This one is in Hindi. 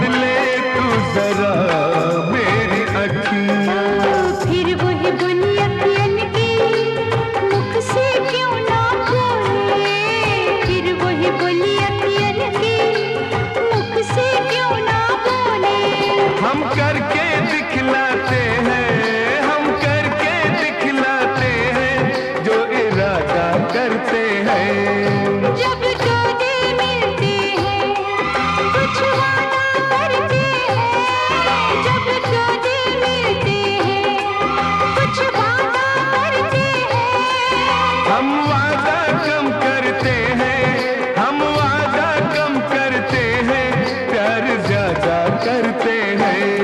ले तू जरा मेरी अखियां। फिर वही बोली अखियन की मुख से क्यों ना बोले, फिर वही बोली अखियन की मुख से क्यों ना बोले। हम करके दिखलाते हैं, हम करके दिखलाते हैं जो इरादा करते हैं। जब दो दिल मिलते हैं कुछ वादा करते हैं, जब दो दिल मिलते हैं कुछ वादा करते हैं। हम वादा कम करते हैं, हम वादा कम करते हैं, प्यार ज्यादा करते हैं।